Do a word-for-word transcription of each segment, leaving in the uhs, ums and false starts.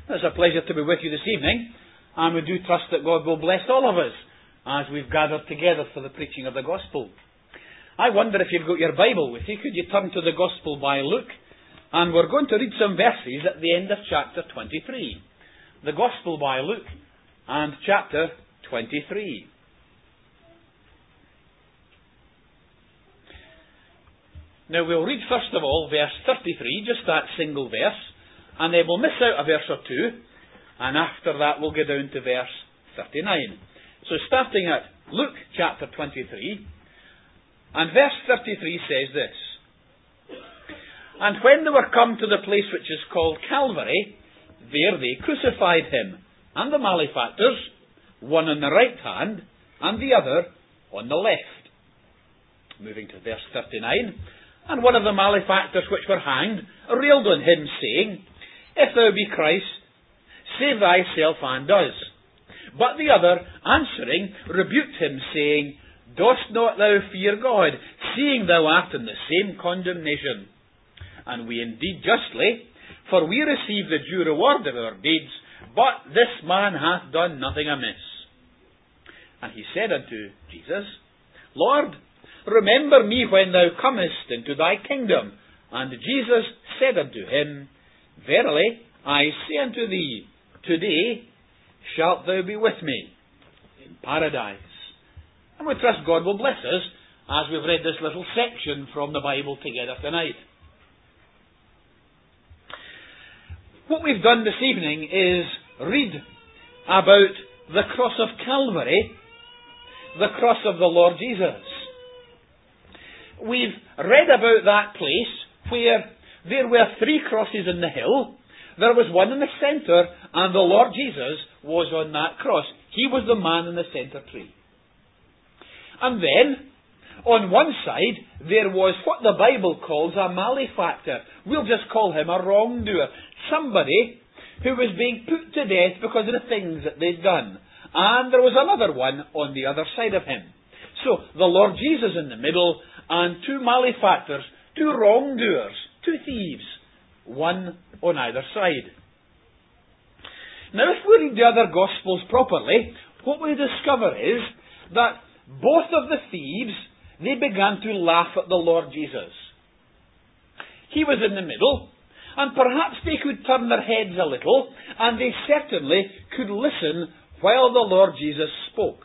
It's a pleasure to be with you this evening, and we do trust that God will bless all of us as we've gathered together for the preaching of the Gospel. I wonder if you've got your Bible with you, could you turn to the Gospel by Luke? And we're going to read some verses at the end of chapter twenty-three. The Gospel by Luke and chapter twenty-three. Now we'll read first of all verse thirty-three, just that single verse, and then we'll miss out a verse or two, and after that we'll go down to verse thirty-nine. So starting at Luke chapter twenty-three, and verse thirty-three says this: And when they were come to the place which is called Calvary, there they crucified him, and the malefactors, one on the right hand, and the other on the left. Moving to verse thirty-nine, And one of the malefactors which were hanged railed on him, saying, If thou be Christ, save thyself and us. But the other, answering, rebuked him, saying, Dost not thou fear God, seeing thou art in the same condemnation? And we indeed justly, for we receive the due reward of our deeds, but this man hath done nothing amiss. And he said unto Jesus, Lord, remember me when thou comest into thy kingdom. And Jesus said unto him, Verily I say unto thee, today shalt thou be with me in paradise. And we trust God will bless us as we've read this little section from the Bible together tonight. What we've done this evening is read about the cross of Calvary, the cross of the Lord Jesus. We've read about that place where there were three crosses in the hill. There was one in the centre, and the Lord Jesus was on that cross. He was the man in the centre tree. And then, on one side, there was what the Bible calls a malefactor. We'll just call him a wrongdoer. Somebody who was being put to death because of the things that they'd done. And there was another one on the other side of him. So, the Lord Jesus in the middle, and two malefactors, two wrongdoers, two thieves, one on either side. Now, if we read the other Gospels properly, what we discover is that both of the thieves, they began to laugh at the Lord Jesus. He was in the middle, and perhaps they could turn their heads a little, and they certainly could listen while the Lord Jesus spoke.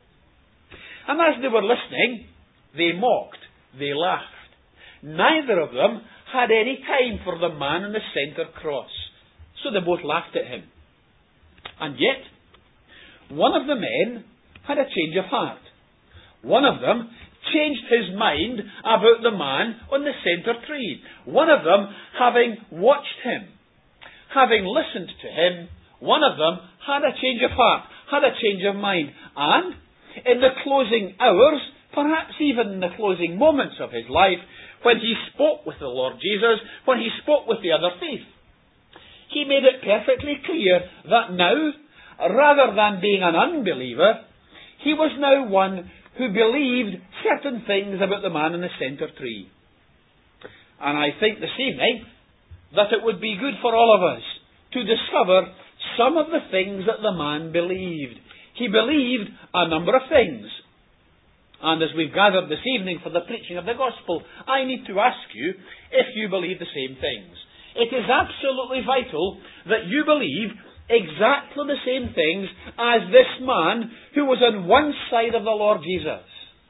And as they were listening, they mocked, they laughed. Neither of them had any time for the man in the centre cross, so they both laughed at him. And yet, one of the men had a change of heart. One of them changed his mind about the man on the centre tree. One of them, having watched him, having listened to him, one of them had a change of heart, had a change of mind. And in the closing hours, perhaps even in the closing moments of his life, when he spoke with the Lord Jesus, when he spoke with the other thief, he made it perfectly clear that now, rather than being an unbeliever, he was now one who believed certain things about the man in the centre tree. And I think this evening that it would be good for all of us to discover some of the things that the man believed. He believed a number of things. And as we've gathered this evening for the preaching of the Gospel, I need to ask you if you believe the same things. It is absolutely vital that you believe exactly the same things as this man who was on one side of the Lord Jesus.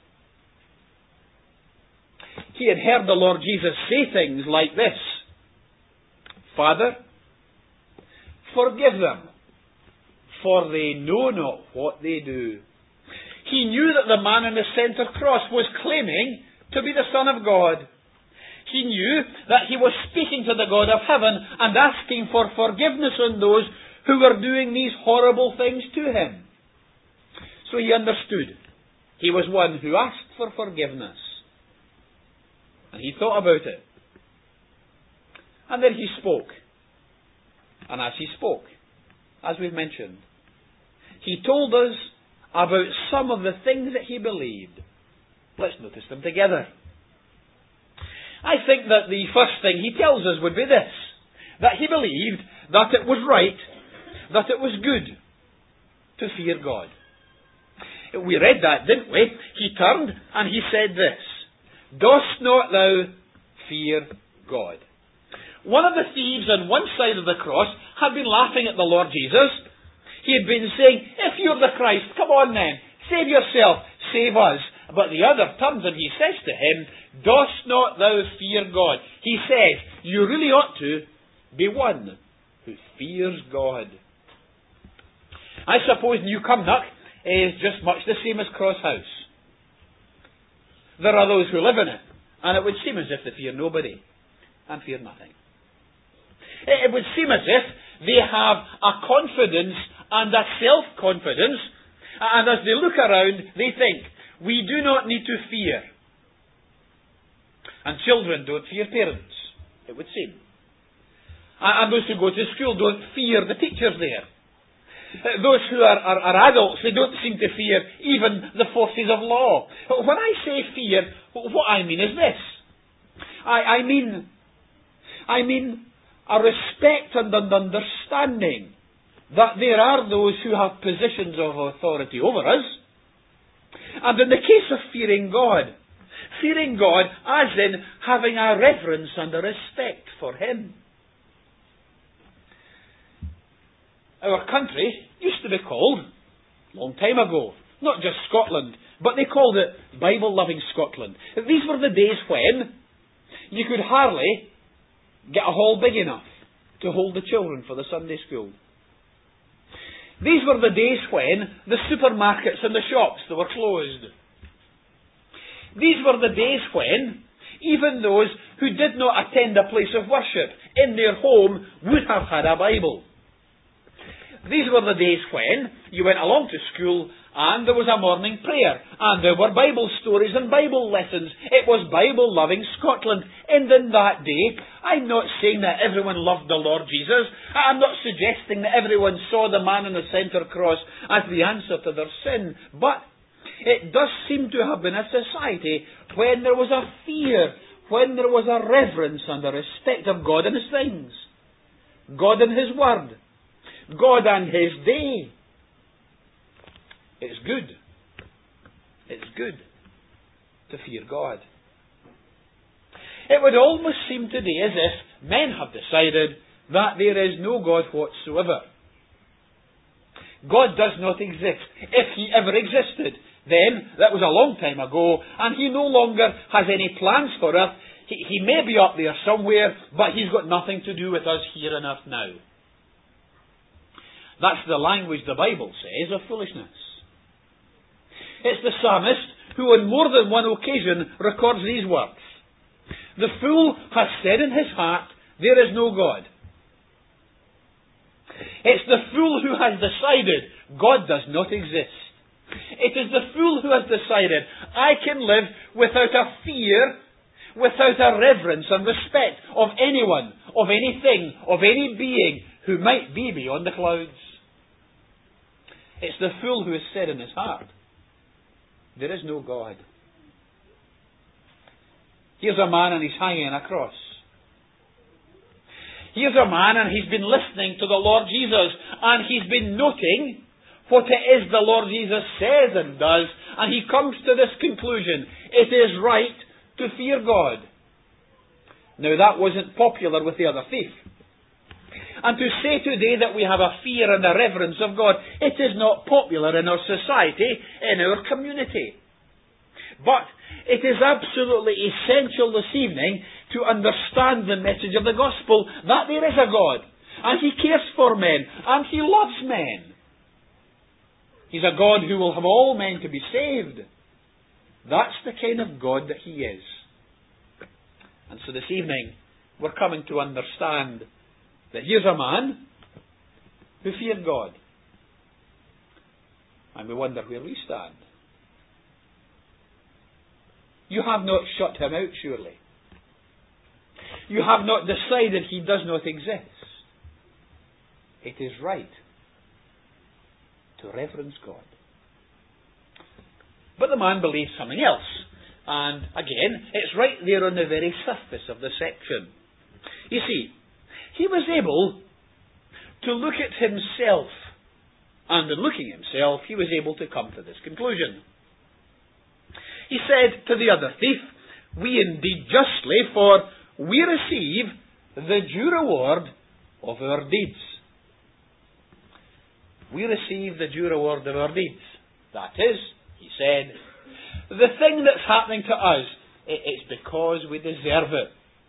He had heard the Lord Jesus say things like this: Father, forgive them, for they know not what they do. He knew that the man on the centre cross was claiming to be the Son of God. He knew that he was speaking to the God of heaven and asking for forgiveness on those who were doing these horrible things to him. So he understood. He was one who asked for forgiveness. And he thought about it. And then he spoke. And as he spoke, as we've mentioned, he told us about some of the things that he believed. Let's notice them together. I think that the first thing he tells us would be this: that he believed that it was right that it was good to fear God. We read that, didn't we? He turned and he said this, "Dost not thou fear God?" One of the thieves on one side of the cross had been laughing at the Lord Jesus. He had been saying, "If you're the Christ, come on then, save yourself, save us." But the other turns and he says to him, "Dost not thou fear God?" He says, you really ought to be one who fears God. I suppose New Cumnock is just much the same as Cross House. There are those who live in it, and it would seem as if they fear nobody and fear nothing. It would seem as if they have a confidence and a self-confidence, and as they look around, they think, we do not need to fear. And children don't fear parents, it would seem. And those who go to school don't fear the teachers there. Those who are, are, are adults, they don't seem to fear even the forces of law. When I say fear, what I mean is this. I, I mean, I mean a respect and an understanding that there are those who have positions of authority over us. And in the case of fearing God, fearing God as in having a reverence and a respect for Him. Our country used to be called, a long time ago, not just Scotland, but they called it Bible-loving Scotland. These were the days when you could hardly get a hall big enough to hold the children for the Sunday school. These were the days when the supermarkets and the shops, they were closed. These were the days when even those who did not attend a place of worship in their home would have had a Bible. These were the days when you went along to school and there was a morning prayer and there were Bible stories and Bible lessons. It was Bible-loving Scotland. And in that day, I'm not saying that everyone loved the Lord Jesus. I'm not suggesting that everyone saw the man on the centre cross as the answer to their sin. But it does seem to have been a society when there was a fear, when there was a reverence and a respect of God and His things, God and His Word, God and His day. It's good. It's good to fear God. It would almost seem today as if men have decided that there is no God whatsoever. God does not exist. If He ever existed, then that was a long time ago, and He no longer has any plans for us. He, he may be up there somewhere, but He's got nothing to do with us here on earth now. That's the language the Bible says of foolishness. It's the psalmist who on more than one occasion records these words. The fool has said in his heart, there is no God. It's the fool who has decided God does not exist. It is the fool who has decided I can live without a fear, without a reverence and respect of anyone, of anything, of any being who might be beyond the clouds. It's the fool who has said in his heart, there is no God. Here's a man and he's hanging on a cross. Here's a man and he's been listening to the Lord Jesus and he's been noting what it is the Lord Jesus says and does, and he comes to this conclusion. It is right to fear God. Now that wasn't popular with the other thief. And to say today that we have a fear and a reverence of God, it is not popular in our society, in our community. But it is absolutely essential this evening to understand the message of the gospel, that there is a God, and He cares for men, and He loves men. He's a God who will have all men to be saved. That's the kind of God that He is. And so this evening, we're coming to understand that here's a man who feared God. And we wonder where we stand. You have not shut Him out, surely. You have not decided He does not exist. It is right to reverence God. But the man believes something else. And again, it's right there on the very surface of the section. You see, he was able to look at himself. And in looking at himself, he was able to come to this conclusion. He said to the other thief, "We indeed justly, for we receive the due reward of our deeds." We receive the due reward of our deeds. That is, he said, the thing that's happening to us, it's because we deserve it.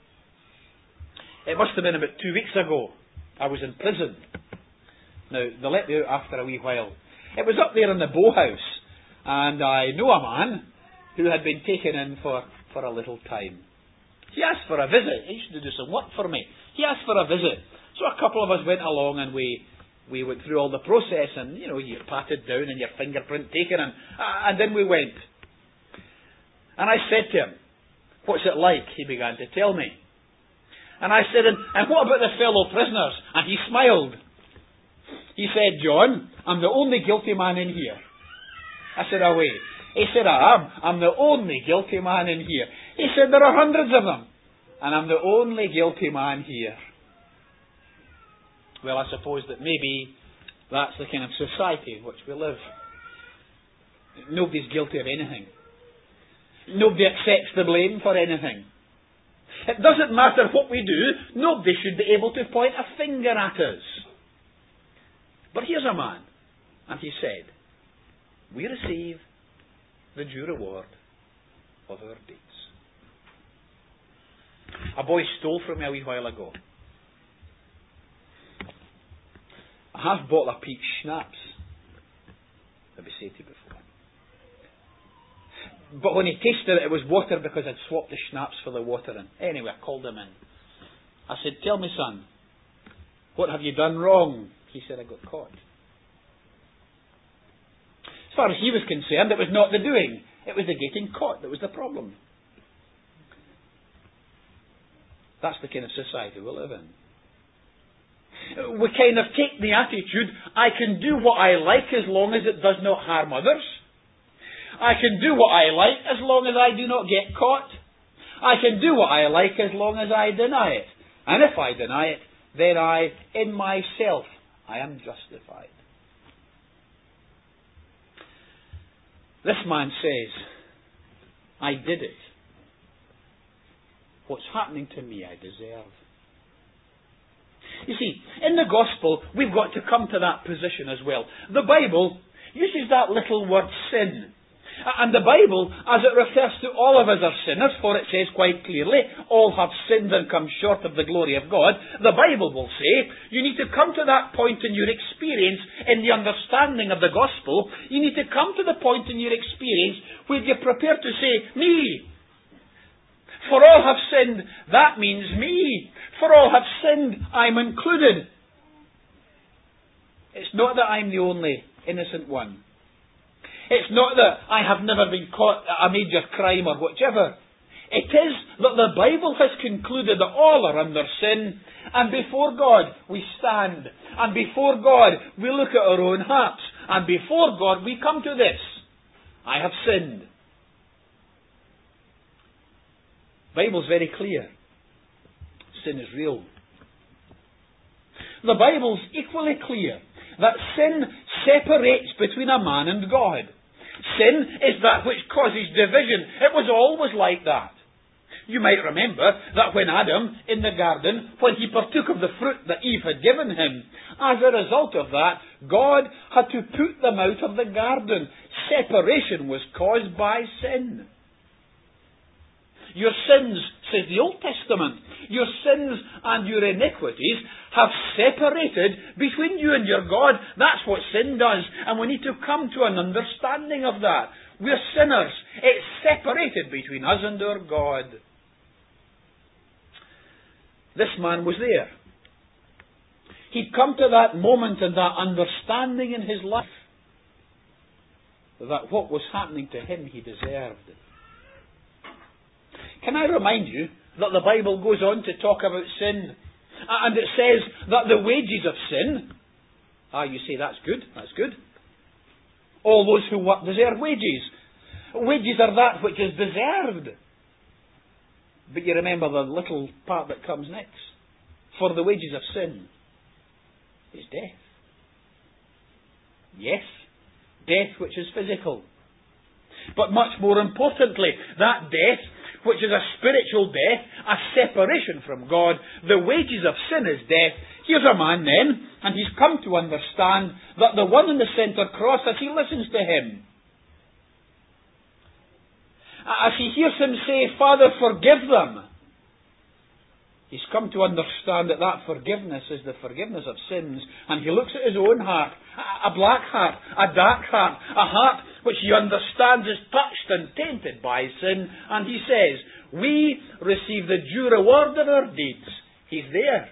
It must have been about two weeks ago. I was in prison. Now, they let me out after a wee while. It was up there in the Bow House, and I know a man who had been taken in for, for a little time. He asked for a visit. He used to do some work for me. He asked for a visit. So a couple of us went along and we we went through all the process, and, you know, you're patted down and your fingerprint taken, and, uh, and then we went. And I said to him, "What's it like?" He began to tell me. And I said, and, and what about the fellow prisoners? And he smiled. He said, "John, I'm the only guilty man in here." I said, "Away." He said, "I am. I'm the only guilty man in here." He said, "There are hundreds of them, and I'm the only guilty man here." Well, I suppose that maybe that's the kind of society in which we live. Nobody's guilty of anything. Nobody accepts the blame for anything. It doesn't matter what we do, nobody should be able to point a finger at us. But here's a man, and he said, "We receive the due reward of our deeds." A boy stole from me a wee while ago. I have bought a peach schnapps. I've said to you before. But when he tasted it, it was water because I'd swapped the schnapps for the water. And anyway, I called him in. I said, "Tell me, son, what have you done wrong?" He said, "I got caught." As far as he was concerned, it was not the doing. It was the getting caught that was the problem. That's the kind of society we live in. We kind of take the attitude, I can do what I like as long as it does not harm others. I can do what I like as long as I do not get caught. I can do what I like as long as I deny it. And if I deny it, then I, in myself, I am justified. This man says, "I did it. What's happening to me, I deserve." You see, in the gospel, we've got to come to that position as well. The Bible uses that little word sin. And the Bible, as it refers to all of us are sinners, for it says quite clearly, all have sinned and come short of the glory of God. The Bible will say, you need to come to that point in your experience, in the understanding of the gospel, you need to come to the point in your experience where you're prepared to say, "Me. For all have sinned," that means me. For all have sinned, I'm included. It's not that I'm the only innocent one. It's not that I have never been caught at a major crime or whichever. It is that the Bible has concluded that all are under sin, and before God we stand, and before God we look at our own hearts, and before God we come to this: I have sinned. The Bible's very clear. Sin is real. The Bible's equally clear that sin separates between a man and God. Sin is that which causes division. It was always like that. You might remember that when Adam, in the garden, when he partook of the fruit that Eve had given him, as a result of that, God had to put them out of the garden. Separation was caused by sin. Your sins, says the Old Testament, your sins and your iniquities have separated between you and your God. That's what sin does. And we need to come to an understanding of that. We're sinners. It's separated between us and our God. This man was there. He'd come to that moment and that understanding in his life that what was happening to him he deserved. Can I remind you that the Bible goes on to talk about sin, and it says that the wages of sin, ah, you say that's good, that's good. All those who work deserve wages. Wages are that which is deserved. But you remember the little part that comes next. For the wages of sin is death. Yes, death which is physical. But much more importantly, that death, which is a spiritual death, a separation from God, the wages of sin is death. Here's a man then, and he's come to understand that the one in the centre cross, as he listens to him, as he hears him say, Father, forgive them, he's come to understand that that forgiveness is the forgiveness of sins. And he looks at his own heart, a black heart, a dark heart, a heart which he understands is touched and tainted by sin, and he says, we receive the due reward of our deeds. He's there.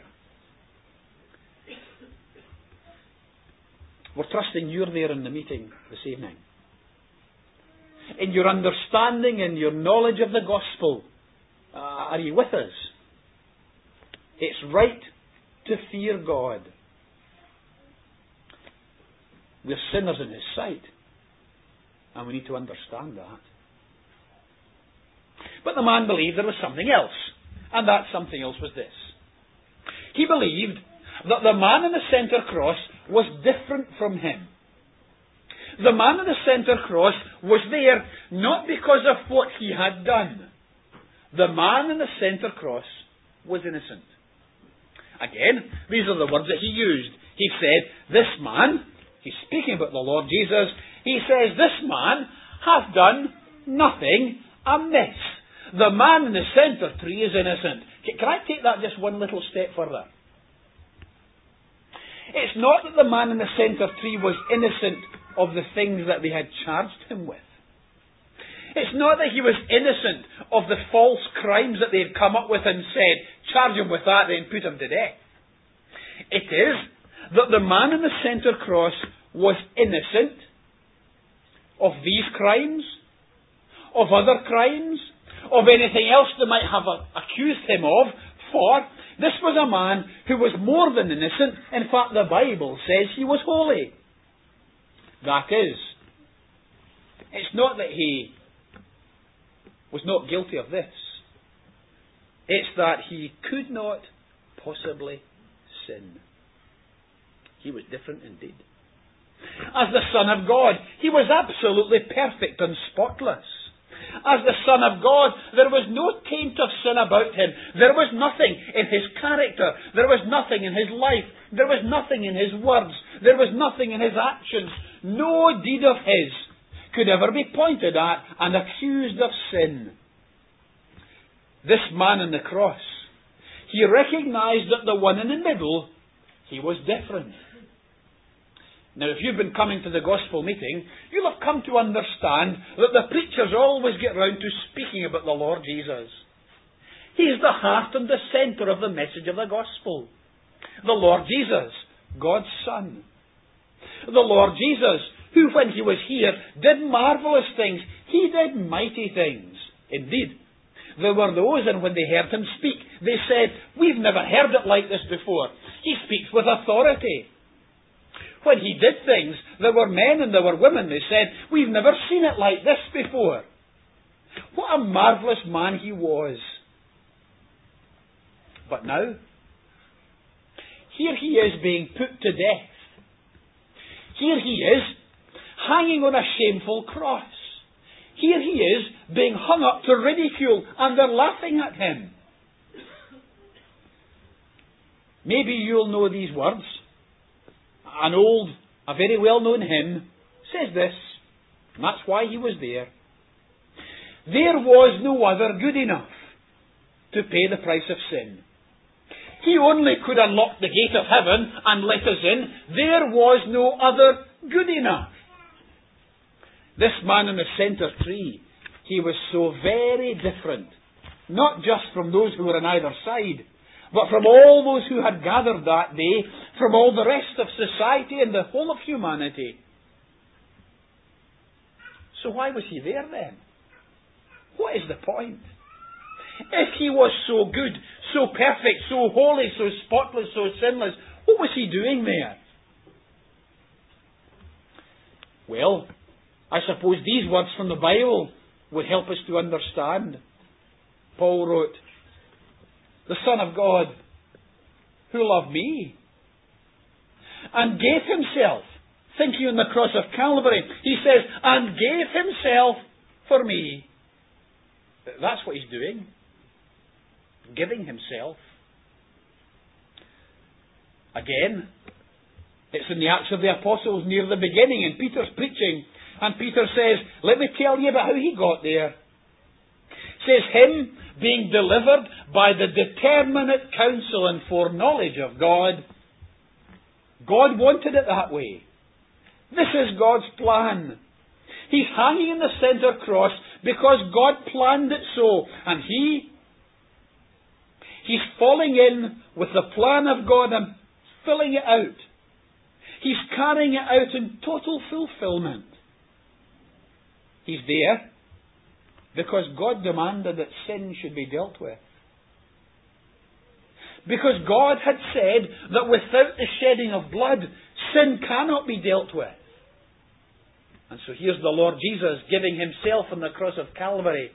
We're trusting you're there in the meeting this evening. In your understanding and your knowledge of the gospel, uh, are you with us? It's right to fear God. We're sinners in His sight, and we need to understand that. But the man believed there was something else, and that something else was this. He believed that the man in the centre cross was different from him. The man in the centre cross was there not because of what he had done. The man in the centre cross was innocent. Again, these are the words that he used. He said, this man, he's speaking about the Lord Jesus, he says, this man hath done nothing amiss. The man in the centre tree is innocent. Can I take that just one little step further? It's not that the man in the centre tree was innocent of the things that they had charged him with. It's not that he was innocent of the false crimes that they had come up with and said, charge him with that, then put him to death. It is that the man in the centre cross was innocent of these crimes, of other crimes, of anything else they might have accused him of, for this was a man who was more than innocent. In fact, the Bible says he was holy. That is, it's not that he was not guilty of this. It's that he could not possibly sin. He was different indeed. As the Son of God, he was absolutely perfect and spotless. As the Son of God, there was no taint of sin about him. There was nothing in his character. There was nothing in his life. There was nothing in his words. There was nothing in his actions. No deed of his could ever be pointed at and accused of sin. This man on the cross, he recognized that the one in the middle, he was different. Now, if you've been coming to the gospel meeting, you'll have come to understand that the preachers always get round to speaking about the Lord Jesus. He's the heart and the centre of the message of the gospel. The Lord Jesus, God's Son. The Lord Jesus, who when he was here did marvellous things. He did mighty things. Indeed, there were those, and when they heard him speak, they said, we've never heard it like this before. He speaks with authority. When he did things, there were men and there were women who said, we've never seen it like this before. What a marvellous man he was. But now, here he is being put to death. Here he is, hanging on a shameful cross. Here he is, being hung up to ridicule, and they're laughing at him. Maybe you'll know these words. An old, a very well-known hymn says this, and that's why he was there. There was no other good enough to pay the price of sin. He only could unlock the gate of heaven and let us in. There was no other good enough. This man in the centre tree, he was so very different, not just from those who were on either side, but from all those who had gathered that day, from all the rest of society and the whole of humanity. So why was he there then? What is the point? If he was so good, so perfect, so holy, so spotless, so sinless, what was he doing there? Well, I suppose these words from the Bible would help us to understand. Paul wrote, the Son of God, who loved me, and gave himself, thinking on the cross of Calvary, he says, and gave himself for me. That's what he's doing. Giving himself. Again, it's in the Acts of the Apostles near the beginning, and Peter's preaching, and Peter says, let me tell you about how he got there. It says, him being delivered by the determinate counsel and foreknowledge of God. God wanted it that way. This is God's plan. He's hanging in the centre cross because God planned it so. And he, He's falling in with the plan of God and filling it out. He's carrying it out in total fulfillment. He's there because God demanded that sin should be dealt with. Because God had said that without the shedding of blood, sin cannot be dealt with. And so here's the Lord Jesus giving himself on the cross of Calvary.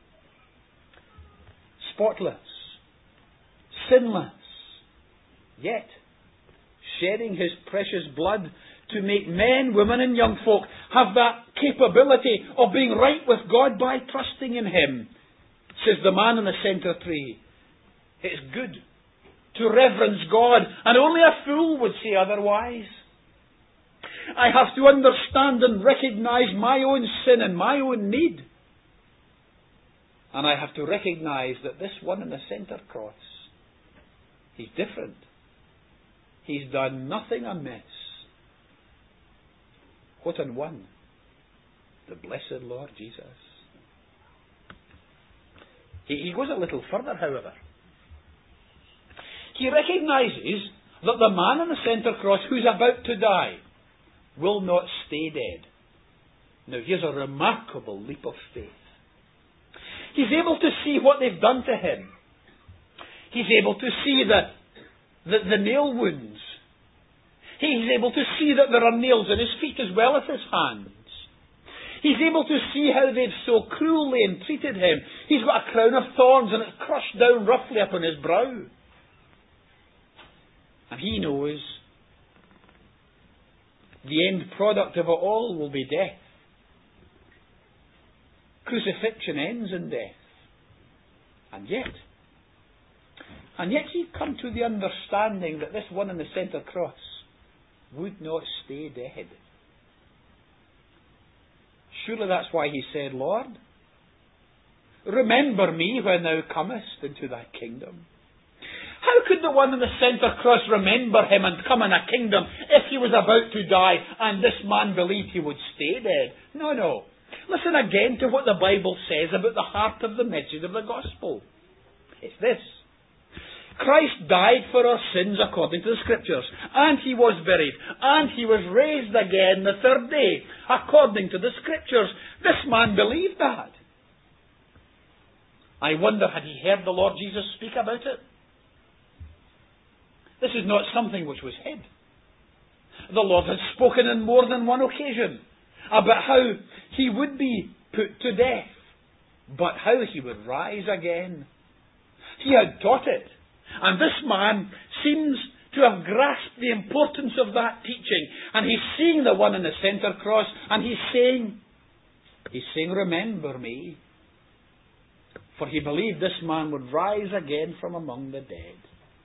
Spotless. Sinless. Yet, shedding his precious blood to make men, women and young folk have that capability of being right with God by trusting in him. Says the man in the centre tree. It's good to reverence God, and only a fool would say otherwise. I have to understand and recognise my own sin and my own need. And I have to recognise that this one in the centre cross, he's different. He's done nothing amiss. What an one? The blessed Lord Jesus. He, he goes a little further, however. He recognises that the man on the centre cross who's about to die will not stay dead. Now here's a remarkable leap of faith. He's able to see what they've done to him. He's able to see the, the, the nail wounds. He's able to see that there are nails in his feet as well as his hands. He's able to see how they've so cruelly entreated him. He's got a crown of thorns and it's crushed down roughly upon his brow. And he knows the end product of it all will be death. Crucifixion ends in death. And yet, and yet he'd come to the understanding that this one in the centre cross would not stay dead. Surely that's why he said, Lord, remember me when thou comest into thy kingdom. How could the one in the centre cross remember him and come in a kingdom if he was about to die and this man believed he would stay dead? No, no. Listen again to what the Bible says about the heart of the message of the gospel. It's this. Christ died for our sins according to the Scriptures, and he was buried, and he was raised again the third day according to the Scriptures. This man believed that. I wonder, had he heard the Lord Jesus speak about it? This is not something which was hid. The Lord had spoken on more than one occasion about how he would be put to death, but how he would rise again. He had taught it. And this man seems to have grasped the importance of that teaching. And he's seeing the one in the centre cross, and he's saying, he's saying, remember me. For he believed this man would rise again from among the dead.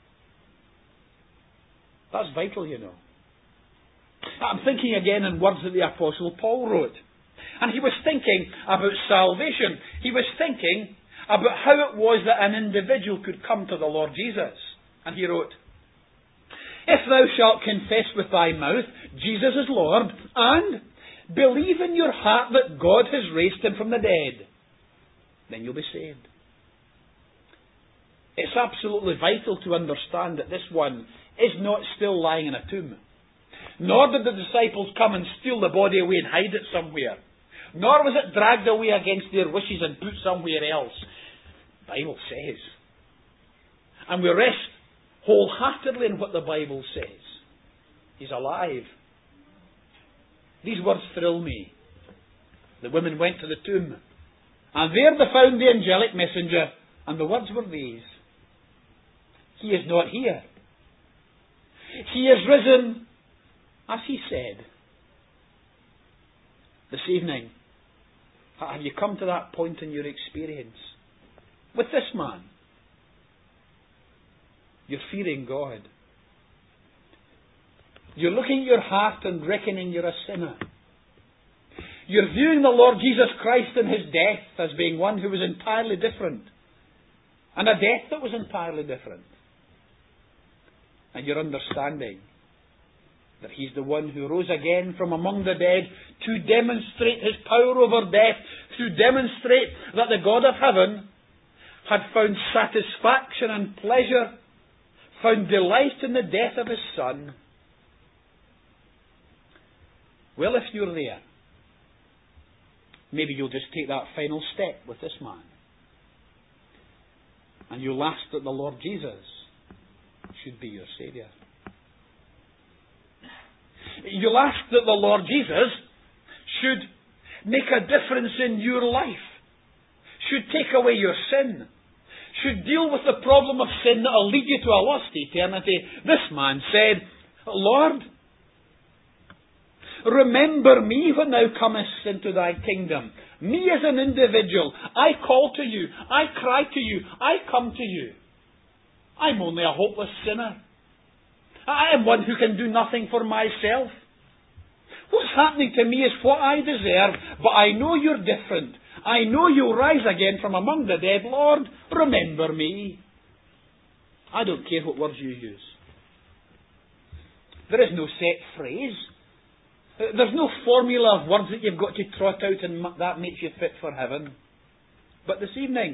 That's vital, you know. I'm thinking again in words that the Apostle Paul wrote. And he was thinking about salvation. He was thinking about how it was that an individual could come to the Lord Jesus. And he wrote, if thou shalt confess with thy mouth Jesus is Lord, and believe in your heart that God has raised him from the dead, then you'll be saved. It's absolutely vital to understand that this one is not still lying in a tomb. Nor did the disciples come and steal the body away and hide it somewhere. Nor was it dragged away against their wishes and put somewhere else. The Bible says. And we rest wholeheartedly in what the Bible says. He's alive. These words thrill me. The women went to the tomb, and there they found the angelic messenger, and the words were these: He is not here. He is risen As he said, this evening, have you come to that point in your experience? With this man, you're fearing God. You're looking at your heart and reckoning you're a sinner. You're viewing the Lord Jesus Christ and His death as being one who was entirely different. And a death that was entirely different. And you're understanding that He's the one who rose again from among the dead to demonstrate His power over death, to demonstrate that the God of heaven had found satisfaction and pleasure, found delight in the death of His Son. Well, if you're there, maybe you'll just take that final step with this man. And you'll ask that the Lord Jesus should be your Saviour. You'll ask that the Lord Jesus should make a difference in your life, should take away your sin, should deal with the problem of sin that will lead you to a lost eternity. This man said, Lord, remember me when thou comest into thy kingdom. Me as an individual. I call to you. I cry to you. I come to you. I'm only a hopeless sinner. I am one who can do nothing for myself. What's happening to me is what I deserve, but I know you're different. I know you'll rise again from among the dead. Lord, remember me. I don't care what words you use. There is no set phrase. There's no formula of words that you've got to trot out and that makes you fit for heaven. But this evening,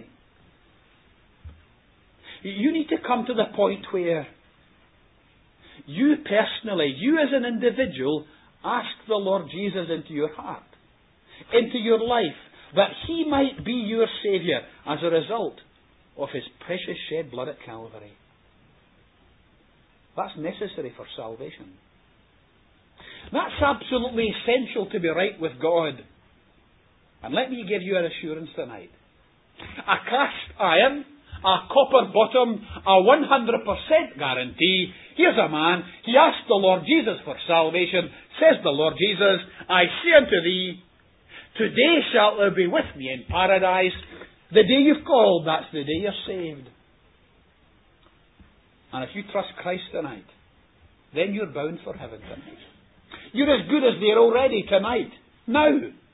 you need to come to the point where you personally, you as an individual, ask the Lord Jesus into your heart, into your life, that He might be your Saviour as a result of His precious shed blood at Calvary. That's necessary for salvation. That's absolutely essential to be right with God. And let me give you an assurance tonight. A cast iron, a copper bottom, a one hundred percent guarantee. Here's a man, he asked the Lord Jesus for salvation. Says the Lord Jesus, I say unto thee, today shalt thou be with me in paradise. The day you've called, that's the day you're saved. And if you trust Christ tonight, then you're bound for heaven tonight. You're as good as there already tonight. Now.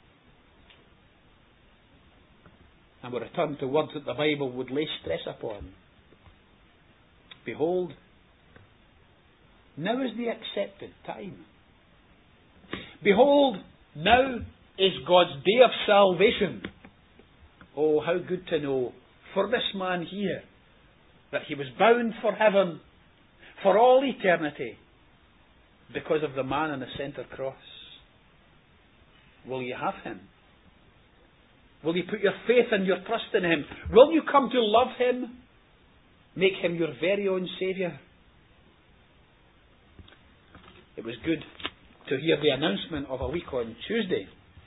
And we return to words that the Bible would lay stress upon. Behold, now is the accepted time. Behold, now is God's day of salvation. Oh, how good to know for this man here that he was bound for heaven for all eternity because of the man on the centre cross. Will you have Him? Will you put your faith and your trust in Him? Will you come to love Him? Make Him your very own Saviour? It was good to hear the announcement of a week on Tuesday.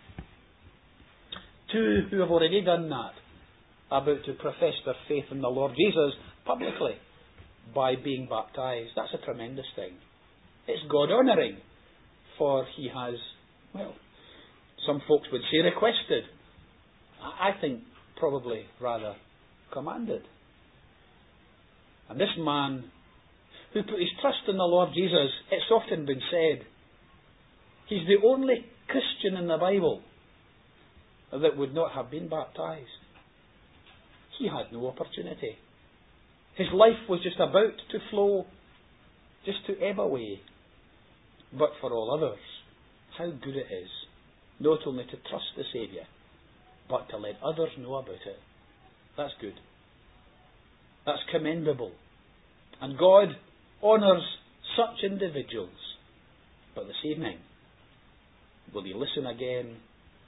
Two who have already done that about to profess their faith in the Lord Jesus publicly by being baptised. That's a tremendous thing. It's God-honouring, for He has, well, some folks would say requested. I think probably rather commanded. And this man who put his trust in the Lord Jesus, it's often been said, he's the only Christian in the Bible that would not have been baptised. He had no opportunity. His life was just about to flow, just to ebb away. But for all others, how good it is not only to trust the Saviour, but to let others know about it. That's good. That's commendable. And God honours such individuals. But this evening, will you listen again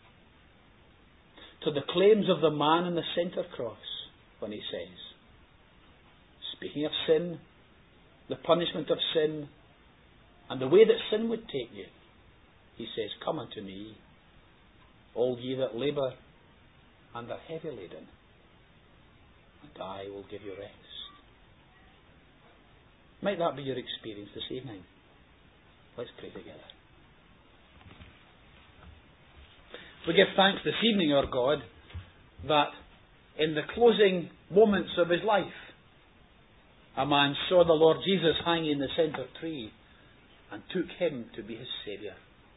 to the claims of the man on the centre cross when he says, speaking of sin, the punishment of sin, and the way that sin would take you, he says, come unto me, all ye that labour and are heavy laden, and I will give you rest. Might that be your experience this evening? Let's pray together. We give thanks this evening, our God, that in the closing moments of his life, a man saw the Lord Jesus hanging in the centre tree and took him to be his Saviour.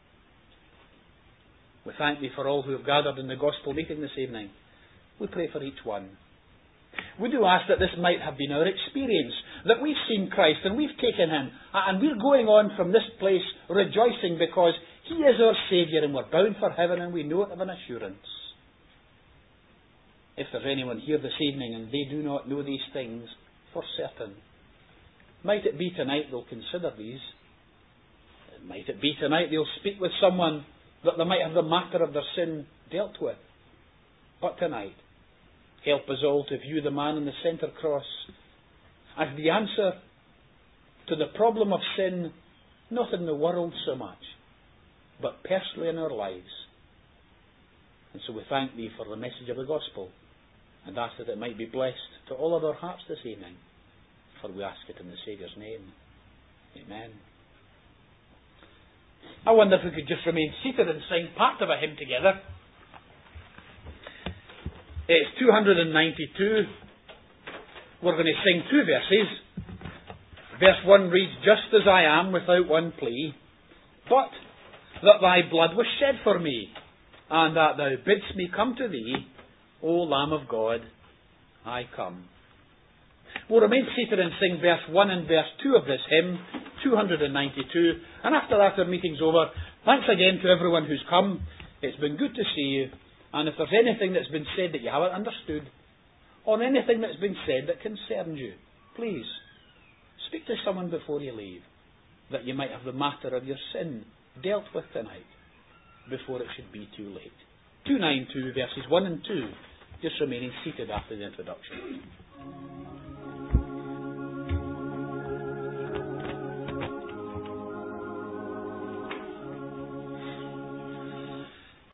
We thank thee for all who have gathered in the gospel meeting this evening. We pray for each one. We do ask that this might have been our experience, that we've seen Christ and we've taken him, and we're going on from this place rejoicing because he is our Saviour and we're bound for heaven and we know it of an assurance. If there's anyone here this evening and they do not know these things for certain, might it be tonight they'll consider these? Might it be tonight they'll speak with someone that they might have the matter of their sin dealt with? But tonight, help us all to view the man on the centre cross as the answer to the problem of sin, not in the world so much, but personally in our lives. And so we thank thee for the message of the gospel and ask that it might be blessed to all of our hearts this evening, for we ask it in the Saviour's name. Amen. I wonder if we could just remain seated and sing part of a hymn together. It's two ninety-two. We're going to sing two verses. Verse one reads, "Just as I am, without one plea, but that thy blood was shed for me, and that thou bidst me come to thee, O Lamb of God, I come." We'll remain seated and sing verse one and verse two of this hymn, two ninety-two, and after that our meeting's over. Thanks again to everyone who's come. It's been good to see you, and if there's anything that's been said that you haven't understood, or anything that's been said that concerns you, please speak to someone before you leave, that you might have the matter of your sin dealt with tonight before it should be too late. two ninety-two verses one and two, just remaining seated after the introduction.